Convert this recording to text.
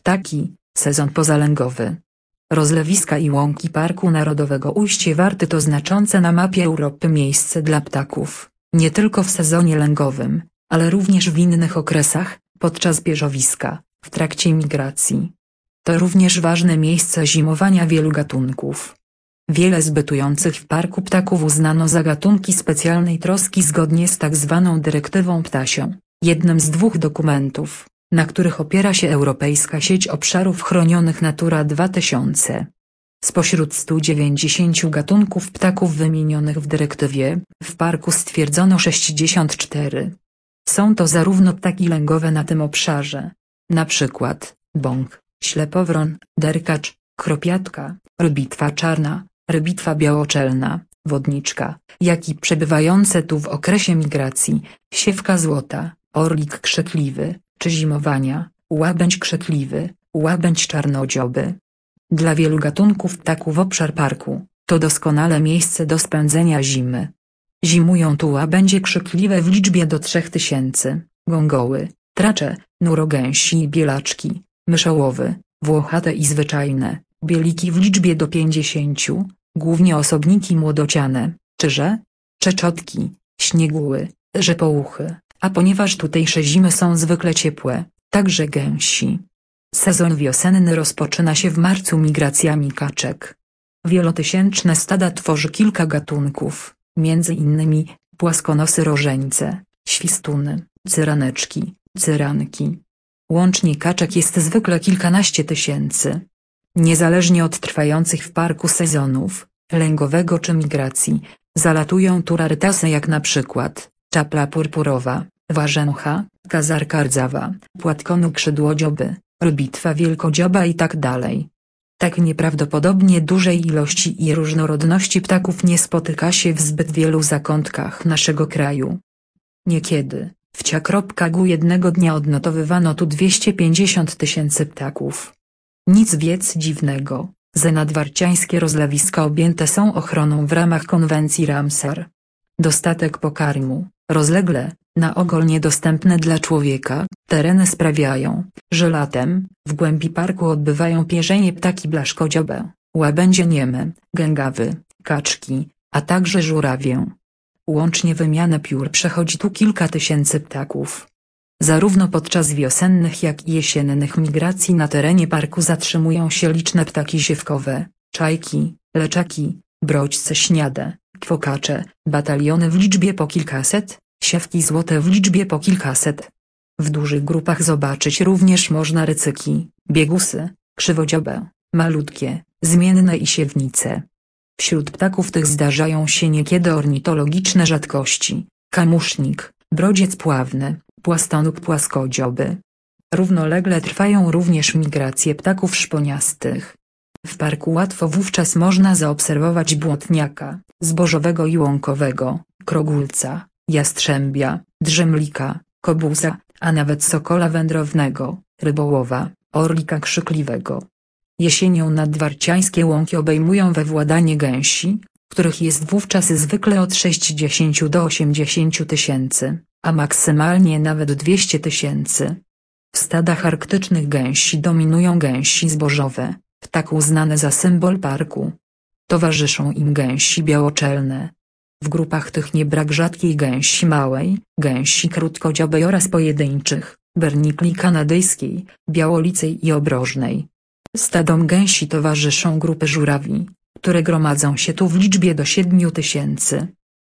Ptaki, sezon pozalęgowy. Rozlewiska i łąki Parku Narodowego Ujście Warty to znaczące na mapie Europy miejsce dla ptaków, nie tylko w sezonie lęgowym, ale również w innych okresach, podczas bieżowiska, w trakcie migracji. To również ważne miejsce zimowania wielu gatunków. Wiele z bytujących w parku ptaków uznano za gatunki specjalnej troski zgodnie z tzw. dyrektywą ptasią, jednym z 2 dokumentów, na których opiera się Europejska Sieć Obszarów Chronionych Natura 2000. Spośród 190 gatunków ptaków wymienionych w dyrektywie, w parku stwierdzono 64. Są to zarówno ptaki lęgowe na tym obszarze, np. bąk, ślepowron, derkacz, kropiatka, rybitwa czarna, rybitwa białoczelna, wodniczka, jak i przebywające tu w okresie migracji, siewka złota, orlik krzykliwy, czy zimowania, łabędź krzykliwy, łabędź czarnodzioby. Dla wielu gatunków ptaków obszar parku to doskonale miejsce do spędzenia zimy. Zimują tu łabędzie krzykliwe w liczbie do 3000, gongoły, tracze, nurogęsi i bielaczki, myszołowy, włochate i zwyczajne, bieliki w liczbie do 50, głównie osobniki młodociane, czyże, czeczotki, śnieguły, rzepołuchy, a ponieważ tutejsze zimy są zwykle ciepłe, także gęsi. Sezon wiosenny rozpoczyna się w marcu migracjami kaczek. Wielotysięczne stada tworzy kilka gatunków, m.in. płaskonosy rożeńce, świstuny, cyraneczki, cyranki. Łącznie kaczek jest zwykle kilkanaście tysięcy. Niezależnie od trwających w parku sezonów, lęgowego czy migracji, zalatują tu rarytasy jak na przykład czapla purpurowa, warzęcha, kazarka rdzawa, płatkonóg skrzydłodzioby, rybitwa wielkodzioba itd. Tak nieprawdopodobnie dużej ilości i różnorodności ptaków nie spotyka się w zbyt wielu zakątkach naszego kraju. Niekiedy, w cia.gu jednego dnia odnotowywano tu 250 000 ptaków. Nic więc dziwnego, że nadwarciańskie rozlewiska objęte są ochroną w ramach konwencji Ramsar. Dostatek pokarmu, rozlegle, na ogół niedostępne dla człowieka, tereny sprawiają, że latem, w głębi parku odbywają pierzenie ptaki blaszkodziobe, łabędzie nieme, gęgawy, kaczki, a także żurawie. Łącznie wymianę piór przechodzi tu kilka tysięcy ptaków. Zarówno podczas wiosennych jak i jesiennych migracji na terenie parku zatrzymują się liczne ptaki siewkowe, czajki, leczaki, brodźce śniade, kwokacze, bataliony w liczbie po kilkaset, siewki złote w liczbie po kilkaset. W dużych grupach zobaczyć również można rycyki, biegusy, krzywodziobę, malutkie, zmienne i siewnice. Wśród ptaków tych zdarzają się niekiedy ornitologiczne rzadkości, kamusznik, brodziec pławny, płastonóg płaskodzioby. Równolegle trwają również migracje ptaków szponiastych. W parku łatwo wówczas można zaobserwować błotniaka, zbożowego i łąkowego, krogulca, jastrzębia, drzemlika, kobuza, a nawet sokola wędrownego, rybołowa, orlika krzykliwego. Jesienią nadwarciańskie łąki obejmują we władanie gęsi, których jest wówczas zwykle od 60 do 80 tysięcy, a maksymalnie nawet 200 tysięcy. W stadach arktycznych gęsi dominują gęsi zbożowe, ptak uznany za symbol parku. Towarzyszą im gęsi białoczelne. W grupach tych nie brak rzadkiej gęsi małej, gęsi krótkodziobej oraz pojedynczych, bernikli kanadyjskiej, białolicej i obrożnej. Stadom gęsi towarzyszą grupy żurawi, które gromadzą się tu w liczbie do 7 tysięcy.